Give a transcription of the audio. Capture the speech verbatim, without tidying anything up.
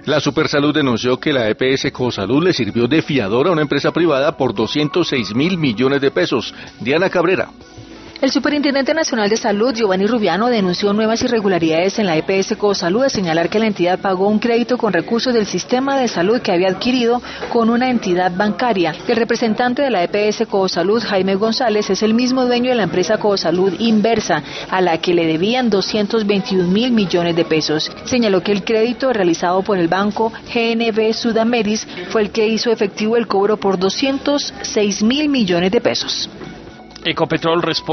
La Supersalud denunció que la E P S Cosalud le sirvió de fiador a una empresa privada por doscientos seis mil millones de pesos. Diana Cabrera. El Superintendente Nacional de Salud, Giovanni Rubiano, denunció nuevas irregularidades en la E P S Cosalud al señalar que la entidad pagó un crédito con recursos del sistema de salud que había adquirido con una entidad bancaria. El representante de la E P S Cosalud, Jaime González, es el mismo dueño de la empresa Cosalud Inversa, a la que le debían doscientos veintiún mil millones de pesos. Señaló que el crédito realizado por el banco G N B Sudameris fue el que hizo efectivo el cobro por doscientos seis mil millones de pesos. Ecopetrol responde